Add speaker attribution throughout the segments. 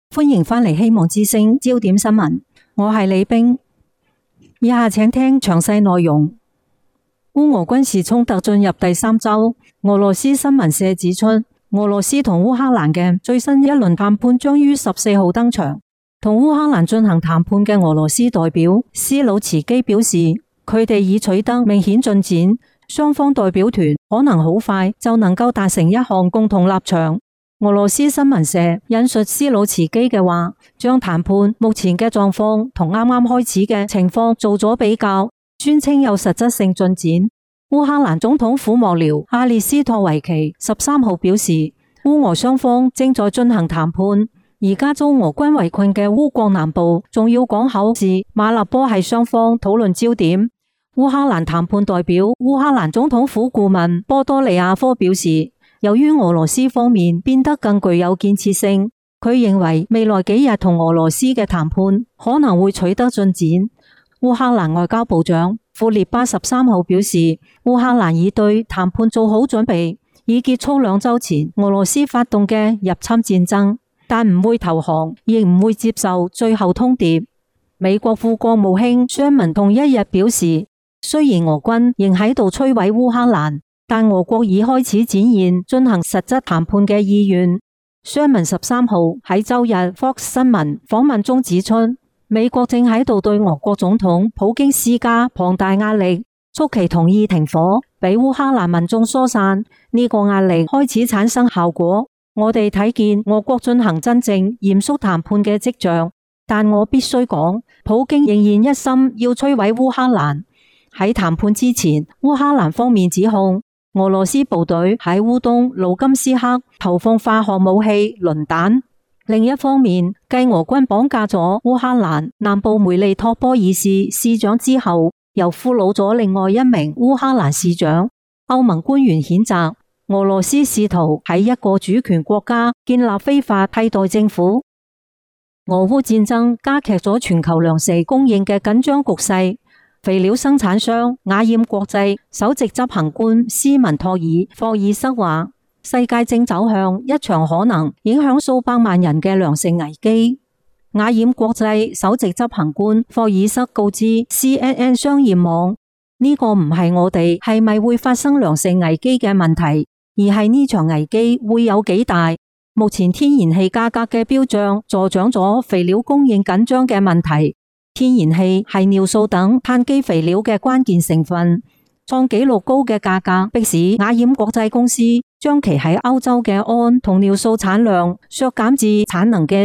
Speaker 1: 歡迎返嚟希望之聲焦點新聞，我係李冰。以下請聽詳細內容。烏俄軍事衝突進入第3週，俄羅斯新聞社指出，俄羅斯同烏克蘭嘅最新一輪談判將於14號登場。同烏克蘭進行談判嘅俄羅斯代表斯魯茨基表示，佢哋已取得明顯進展，雙方代表團可能好快就能夠達成一項共同立場。俄羅斯新聞社引述斯魯茨基嘅話，將談判目前嘅狀況同啱啱開始嘅情況做咗比較，宣稱有實質性進展。烏克蘭總統府幕僚阿列斯托維奇13號表示，烏俄雙方正在進行談判，而家遭俄軍圍困嘅烏國南部重要港口是馬立波係雙方討論焦點。烏克蘭談判代表烏克蘭總統府顧問波多利亞科表示，由於俄羅斯方面變得更具有建設性，佢認為未來幾日同俄羅斯嘅談判可能會取得進展。烏克蘭外交部長庫列巴13號表示，烏克蘭已對談判做好準備，以結束2週前俄羅斯發動嘅入侵戰爭，但唔會投降，亦唔會接受最後通牒。美國副國務卿商文同一日表示，雖然俄軍仍喺度摧毀烏克蘭，但俄國已開始展現進行實質談判嘅意願。商文13號喺周日 Fox 新聞訪問中指出，美國正喺度對俄國總統普京施加龐大壓力，促其同意停火，俾烏克蘭民眾疏散。呢個壓力開始產生效果，我哋睇見俄國進行真正嚴肅談判嘅跡象。但我必須講，普京仍然一心要摧毀烏克蘭。喺談判之前，烏克蘭方面指控俄羅斯部隊喺烏東盧甘斯克投放化學武器、磷彈。另一方面，繼俄軍綁架咗烏克蘭南部梅利托波爾市市長之後，又俘虜咗另外一名烏克蘭市長。歐盟官員譴責俄羅斯試圖喺一個主權國家建立非法替代政府。俄烏戰爭加劇咗全球糧食供應嘅緊張局勢。肥料生產商雅艷國際首席執行官斯文托爾霍爾瑟話，世界正走向一場可能影響數百萬人嘅糧食危機。雅艷國際首席執行官霍爾瑟告知 CNN 商業網，呢個唔係我哋係咪會發生糧食危機嘅問題，而係呢場危機會有幾大。目前天然氣價格嘅飆漲助長咗肥料供應緊張嘅問題。天然氣係尿素等碳基肥料嘅關鍵成分，創紀錄高嘅價格迫使雅艷國際公司將其喺歐洲嘅氨同尿素產量削減至產能嘅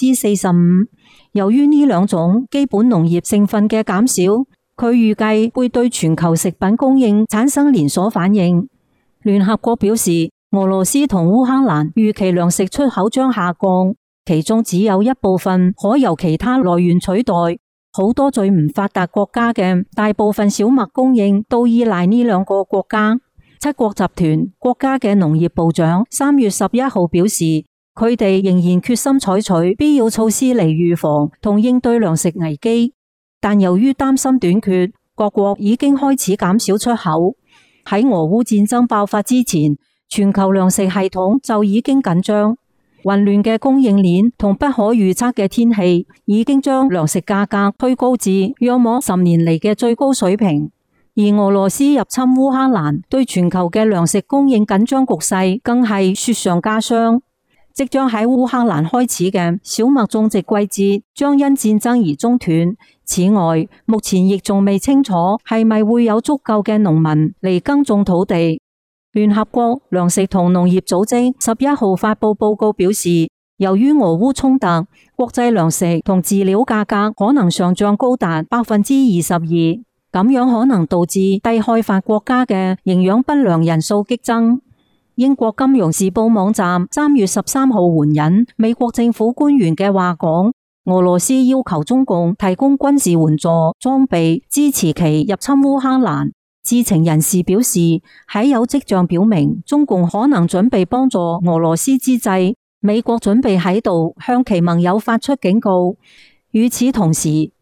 Speaker 1: 45%。由於呢兩種基本農業成分嘅減少，佢預計會對全球食品供應產生連鎖反應。聯合國表示，俄羅斯同烏克蘭預期糧食出口將下降，其中只有一部分可由其他來源取代。好多最唔發達國家嘅大部分小麥供應都依賴呢兩個國家。七國集團國家嘅農業部長3月11號表示，佢哋仍然決心採取必要措施嚟預防同應對糧食危機，但由於擔心短缺，各國已經開始減少出口。喺俄烏戰爭爆發之前，全球糧食系統就已經緊張。混亂嘅供應鏈同不可預測嘅天氣已經將糧食價格推高至約莫10年嚟嘅最高水平，而俄羅斯入侵烏克蘭對全球嘅糧食供應緊張局勢更係雪上加霜。即將喺烏克蘭開始嘅小麥種植季節將因戰爭而中斷。此外，目前亦仲未清楚係咪會有足夠嘅農民嚟耕種土地。聯合國糧食同農業組織11號發布報告表示，由於俄烏衝突，國際糧食同飼料價格可能上漲高達22%，咁樣可能導致低開發國家嘅營養不良人數激增。英國金融時報網站3月13號援引美國政府官員嘅話講，俄羅斯要求中共提供軍事援助、裝備，支持其入侵烏克蘭。知情人士表示，喺有跡象表明中共可能準備幫助俄羅斯之際，美國準備喺度向其盟友發出警告。與此同時，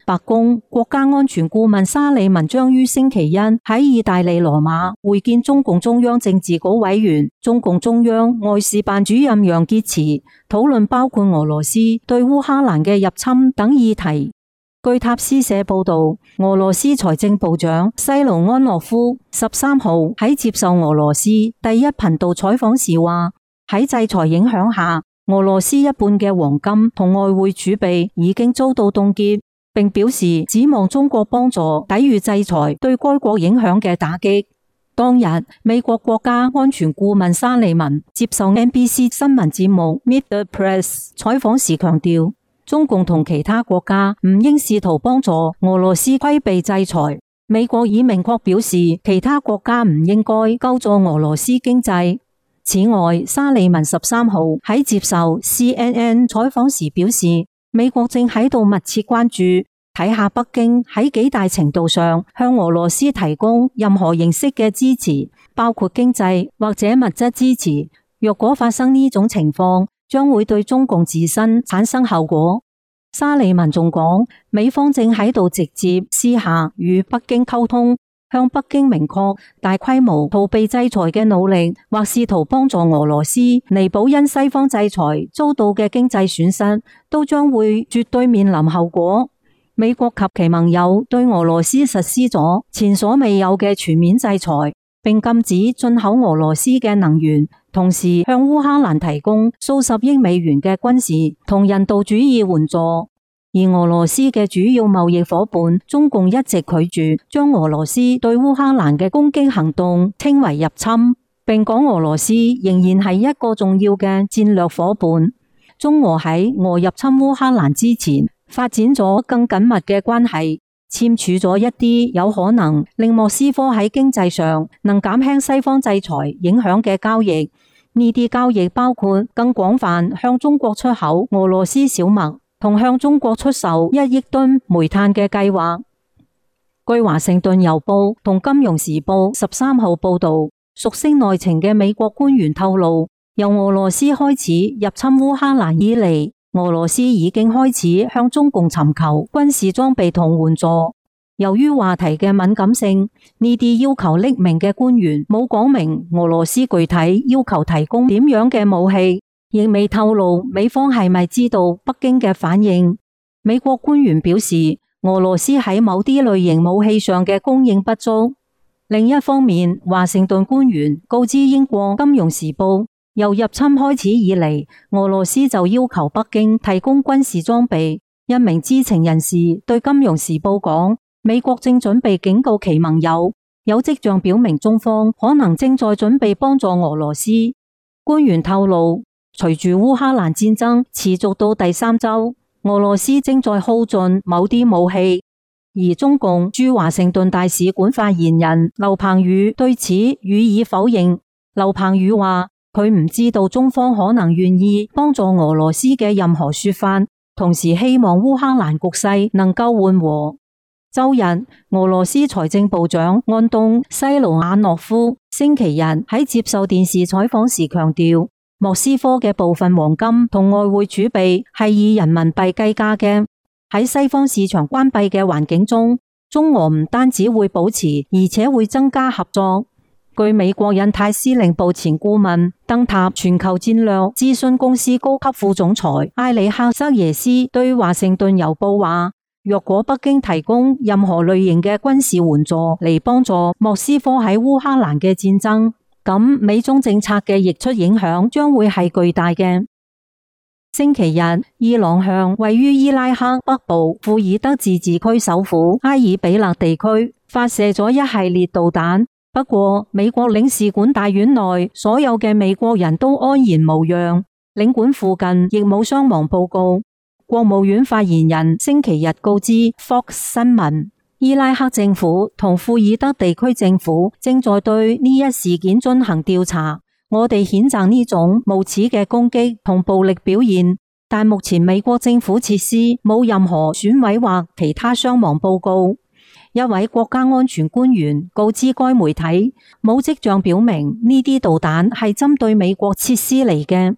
Speaker 1: 白宮國家安全顧問沙利文將於星期一喺意大利羅馬會見中共中央政治局委員、中共中央外事辦主任楊潔篪，討論包括俄羅斯對烏克蘭嘅入侵等議題。據塔斯社報道，俄羅斯財政部長西盧安諾夫13號喺接受俄羅斯第一頻道採訪時話，喺制裁影響下，俄羅斯一半嘅黃金同外匯儲備已經遭到凍結，並表示指望中國幫助抵禦制裁對該國影響嘅打擊。當日，美國國家安全顧問沙利文接受 NBC 新聞節目 Meet the Press 採訪時強調，中共同其他國家唔應試圖幫助俄羅斯規避制裁。美國已明確表示，其他國家唔應該救助俄羅斯經濟。此外，沙利文13號喺接受 CNN 採訪時表示，美國正喺度密切關注，睇下北京喺幾大程度上向俄羅斯提供任何形式嘅支持，包括經濟或者物質支持。若果發生呢種情況，將會對中共自身產生後果。沙利文仲講，美方正喺度直接私下與北京溝通，向北京明確大規模逃避制裁嘅努力，或試圖幫助俄羅斯彌補因西方制裁遭到嘅經濟損失，都將會絕對面臨後果。美國及其盟友對俄羅斯實施咗前所未有嘅全面制裁，並禁止進口俄羅斯嘅能源，同時向烏克蘭提供數十億美元嘅軍事同人道主義援助。而俄羅斯嘅主要貿易夥伴中共一直拒絕將俄羅斯對烏克蘭嘅攻擊行動稱為入侵，並講俄羅斯仍然係一個重要嘅戰略夥伴。中俄喺俄入侵烏克蘭之前發展咗更緊密嘅關係，簽署咗一啲有可能令莫斯科喺經濟上能減輕西方制裁影響嘅交易。呢啲交易包括更廣泛向中國出口俄羅斯小麥，同向中國出售1億噸煤炭嘅計劃。據華盛頓郵報同金融時報13號報道，熟悉內情嘅美國官員透露，由俄羅斯開始入侵烏克蘭以嚟，俄羅斯已經開始向中共尋求軍事裝備同援助。由於話題嘅敏感性，呢啲要求匿名嘅官員冇講明俄羅斯具體要求提供點樣嘅武器，亦未透露美方係咪知道北京嘅反應。美國官員表示，俄羅斯喺某啲類型武器上嘅供應不足。另一方面，華盛頓官員告知英國金融時報，由入侵開始以嚟，俄羅斯就要求北京提供軍事裝備。一名知情人士對金融時報講，美國正準備警告其盟友，有跡象表明中方可能正在準備幫助俄羅斯。官員透露，隨住烏克蘭戰爭持續到第3週，俄羅斯正在耗盡某啲武器。而中共駐華盛頓大使館發言人劉鵬宇對此予以否認。劉鵬宇話，佢唔知道中方可能願意幫助俄羅斯嘅任何說法，同時希望烏克蘭局勢能夠緩和。周日，俄羅斯財政部長安東西盧亞諾夫星期日喺接受電視採訪時強調，莫斯科嘅部分黃金同外匯儲備係以人民幣計價嘅。喺西方市場關閉嘅環境中，中俄唔單止會保持，而且會增加合作。據美國印太司令部前顧問燈塔全球戰略諮詢公司高級副總裁埃里克塞耶斯對華盛頓郵報話，若果北京提供任何類型嘅軍事援助嚟幫助莫斯科喺烏克蘭嘅戰爭，咁美中政策嘅溢出影響將會係巨大嘅。星期日，伊朗向位於伊拉克北部庫爾德自治區首府埃爾比勒地區發射咗一系列導彈。不過，美國領事館大院內所有嘅美國人都安然無恙，領館附近亦冇傷亡報告。國務院發言人星期日告知 Fox 新聞，伊拉克政府同庫爾德地區政府正在對呢一事件進行調查。我哋譴責呢種無恥嘅攻擊同暴力表現，但目前美國政府設施冇任何損毀或其他傷亡報告。一位國家安全官員告知該媒體，冇跡象表明呢啲導彈係針對美國設施嚟嘅。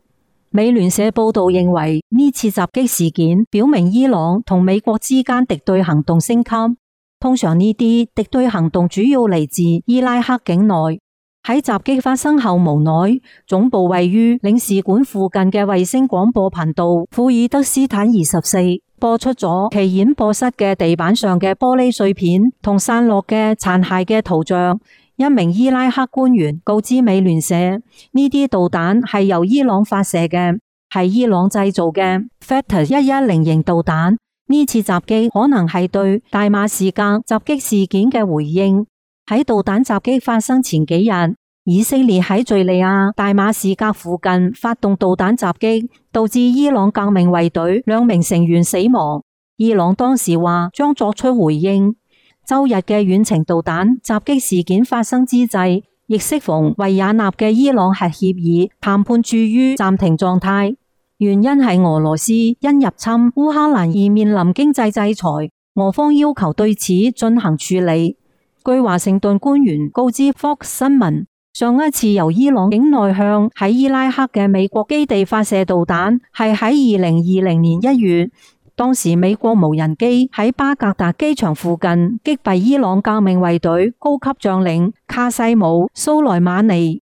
Speaker 1: 美聯社報道認為，呢次襲擊事件表明伊朗同美國之間敵對行動升級。通常呢啲敵對行動主要嚟自伊拉克境內。喺襲擊發生後無奈，總部位於領事館附近嘅衛星廣播頻道庫爾德斯坦24播出咗其演播室嘅地板上嘅玻璃碎片同散落嘅殘骸嘅圖像。一名伊拉克官員告知美聯社，呢啲導彈係由伊朗發射嘅，係伊朗製造嘅 Fateh-110型導彈。呢次襲擊可能係對大馬士革襲擊事件嘅回應。喺導彈襲擊發生前幾日，以色列喺敘利亞大馬士革附近發動導彈襲擊，導致伊朗革命衛隊2名成員死亡。伊朗當時話將作出回應。周日嘅遠程導彈襲擊事件發生之際，亦適逢維也納嘅伊朗核協議談判處於暫停狀態，原因係俄羅斯因入侵烏克蘭而面臨經濟制裁，俄方要求對此進行處理。據華盛頓官員告知 Fox 新聞，上一次由伊朗境內向喺伊拉克嘅美國基地發射導彈係喺2020年1月，當時美國無人機喺巴格達機場附近擊斃伊朗革命衛隊高級將領卡西姆蘇萊馬尼。